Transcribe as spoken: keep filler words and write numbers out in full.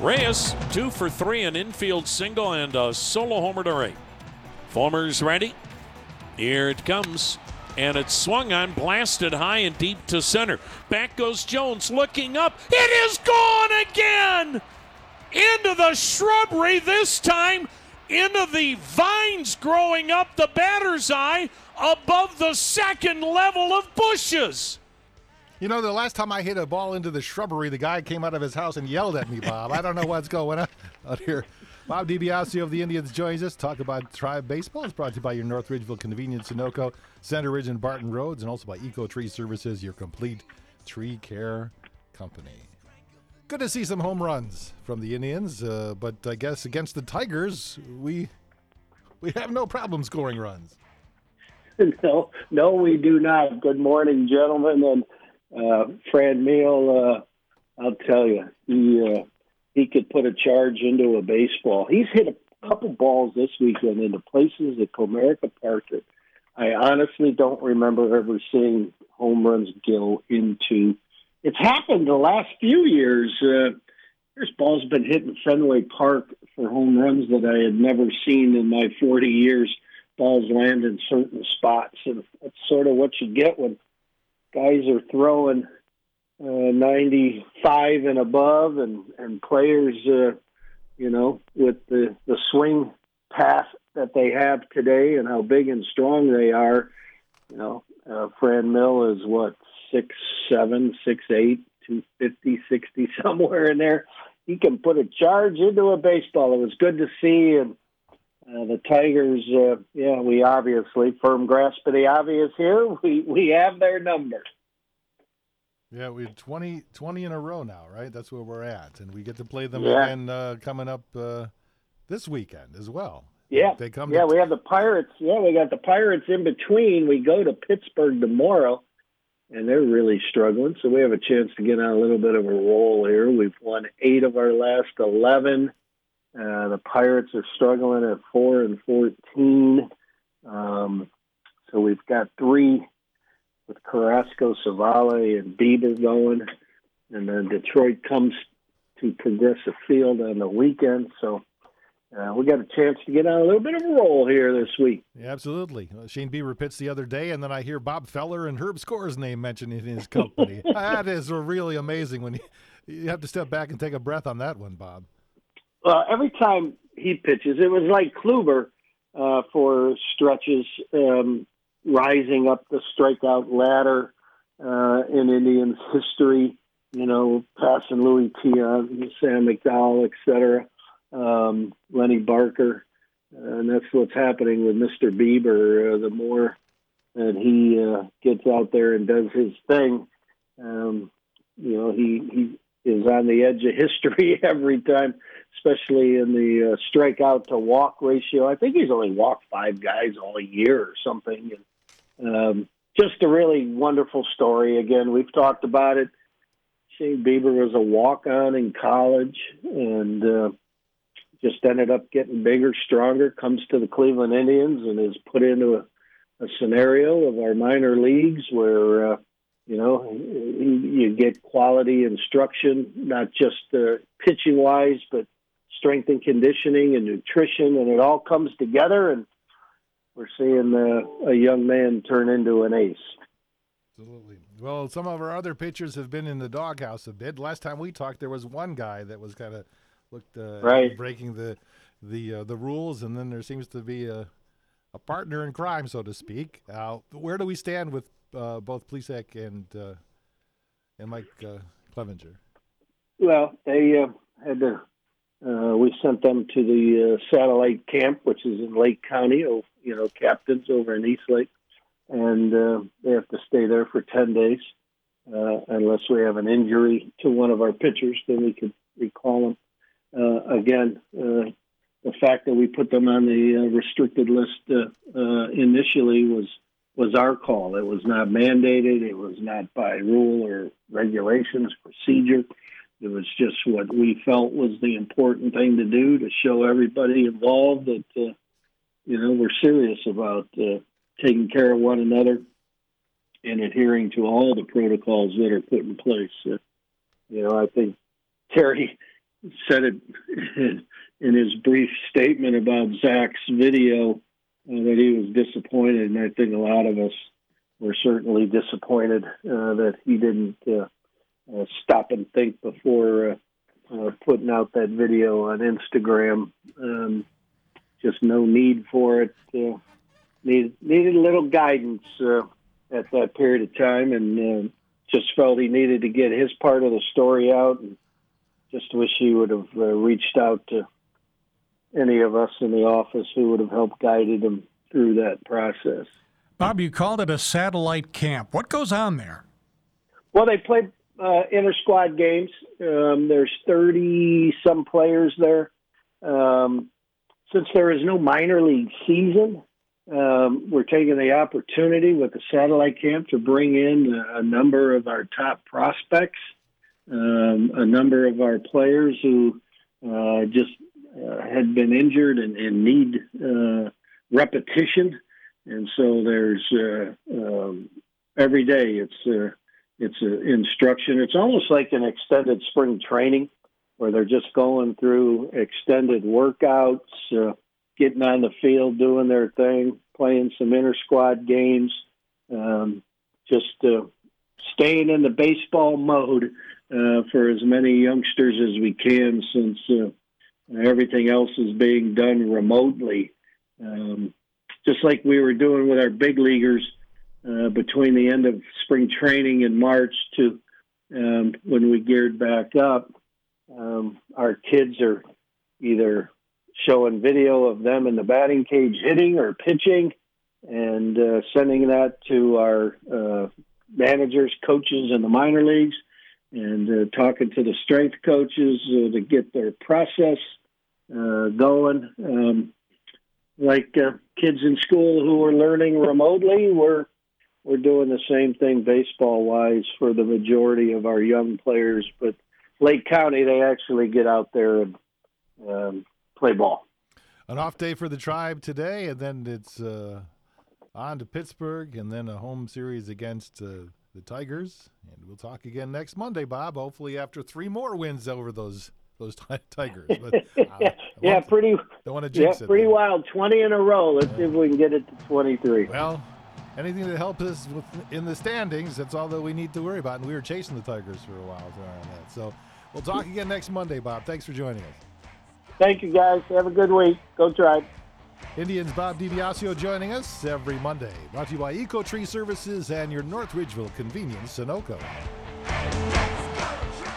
Reyes, two for three, an infield single and a solo homer to right. Fulmer's ready. Here it comes. And it's swung on, blasted high and deep to center. Back goes Jones, looking up. It is gone again! Into the shrubbery this time. Into the vines growing up the batter's eye above the second level of bushes. You know, the last time I hit a ball into the shrubbery, the guy came out of his house and yelled at me, Bob. I don't know what's going on out here. Bob DiBiasio of the Indians joins us. Talk about Tribe Baseball. It's brought to you by your North Ridgeville Convenience, Sunoco, Center Ridge and Barton Roads, and also by Eco Tree Services, your complete tree care company. Good to see some home runs from the Indians, uh, but I guess against the Tigers, we we have no problem scoring runs. No, no, we do not. Good morning, gentlemen. And uh, Fran Meal, uh, I'll tell you, he uh, he could put a charge into a baseball. He's hit a couple balls this weekend into places at Comerica Park that I honestly don't remember ever seeing home runs go into. It's happened the last few years. Uh, there's balls been hit in Fenway Park for home runs that I had never seen in my forty years. Balls land in certain spots, and that's sort of what you get when guys are throwing uh, ninety-five and above, and and players, uh, you know, with the the swing path that they have today and how big and strong they are. You know, uh, Fran Mill is what, six seven, six eight, two fifty, sixty, somewhere in there. He can put a charge into a baseball. It was good to see, and uh, the Tigers, uh, yeah, we obviously, firm grasp of the obvious here, we, we have their number. Yeah, we have twenty, twenty in a row now, right? That's where we're at, and we get to play them Yeah. again uh, coming up uh, this weekend as well. Yeah, they come. yeah, to we have the Pirates. Yeah, we got the Pirates in between. We go to Pittsburgh tomorrow, and they're really struggling. So we have a chance to get on a little bit of a roll here. We've won eight of our last eleven. Uh, the Pirates are struggling at four and fourteen. Um, so we've got three with Carrasco, Savale, and Bieber going. And then Detroit comes to Progressive Field on the weekend. So uh, we got a chance to get on a little bit of a roll here this week. Yeah, absolutely. Uh, Shane Bieber pitched the other day, and then I hear Bob Feller and Herb Score's name mentioned in his company. That is really amazing when you, you have to step back and take a breath on that one, Bob. Well, every time he pitches, it was like Kluber uh, for stretches, um, rising up the strikeout ladder uh, in Indians history, you know, passing Louis Tiant, Sam McDowell, et cetera, um, Lenny Barker. Uh, and that's what's happening with Mister Bieber. Uh, the more that he uh, gets out there and does his thing, um, you know, he, he is on the edge of history every time, especially in the uh, strikeout to walk ratio. I think he's only walked five guys all year or something. And, um, just a really wonderful story. Again, we've talked about it. Shane Bieber was a walk-on in college and uh, just ended up getting bigger, stronger, comes to the Cleveland Indians and is put into a, a scenario of our minor leagues where, uh, you know, you get quality instruction, not just uh, pitching-wise, but strength and conditioning and nutrition, and it all comes together, and we're seeing uh, a young man turn into an ace. Absolutely. Well, some of our other pitchers have been in the doghouse a bit. Last time we talked, there was one guy that was kind of looked uh, right. breaking the the uh, the rules, and then there seems to be a a partner in crime, so to speak. Uh, where do we stand with uh, both Plesac and uh, and Mike uh, Clevenger? Well, they uh, had to. Uh, we sent them to the uh, satellite camp, which is in Lake County. You know, captains over in East Lake. And uh, they have to stay there for ten days uh, unless we have an injury to one of our pitchers, then we could recall them. Uh, again, uh, the fact that we put them on the uh, restricted list uh, uh, initially was was our call. It was not mandated. It was not by rule or regulations, procedure. It was just what we felt was the important thing to do to show everybody involved that, uh, you know, we're serious about uh, taking care of one another and adhering to all the protocols that are put in place. Uh, you know, I think Terry said it in his brief statement about Zach's video uh, that he was disappointed, and I think a lot of us were certainly disappointed uh, that he didn't uh, uh, stop and think before uh, uh, putting out that video on Instagram. Um, just no need for it. Uh, needed, needed a little guidance uh, at that period of time, and uh, just felt he needed to get his part of the story out, and just wish he would have uh, reached out to any of us in the office who would have helped guided him through that process. Bob, you called it a satellite camp. What goes on there? Well, they play uh, inter-squad games. Um, there's thirty-some players there. Um, since there is no minor league season, um, we're taking the opportunity with the satellite camp to bring in a, a number of our top prospects, um, a number of our players who uh, just uh, had been injured and, and need uh, repetition. And so there's uh, um, every day it's uh, it's uh, instruction. It's almost like an extended spring training where they're just going through extended workouts, uh, getting on the field, doing their thing, playing some inter-squad games, um, just uh, staying in the baseball mode uh, for as many youngsters as we can, since uh, everything else is being done remotely. Um, just like we were doing with our big leaguers uh, between the end of spring training in March to um, when we geared back up. Um, our kids are either showing video of them in the batting cage hitting or pitching, and uh, sending that to our uh, managers, coaches in the minor leagues, and uh, talking to the strength coaches uh, to get their process uh, going. Um, like uh, kids in school who are learning remotely, we're we're doing the same thing baseball-wise for the majority of our young players. But Lake County, they actually get out there and um, play ball. An off day for the Tribe today, and then it's uh, on to Pittsburgh, and then a home series against uh, the Tigers. And we'll talk again next Monday, Bob, hopefully after three more wins over those those t- Tigers. But, uh, yeah, to, pretty. Don't want to jinx yeah, it. pretty though. wild. twenty in a row. Let's see if we can get it to twenty-three. Well, anything that helps us with, in the standings, that's all that we need to worry about. And we were chasing the Tigers for a while on that. So we'll talk again next Monday, Bob. Thanks for joining us. Thank you, guys. Have a good week. Go Tribe. Indians Bob DiBiasio joining us every Monday. Brought to you by Eco Tree Services and your North Ridgeville Convenience, Sunoco.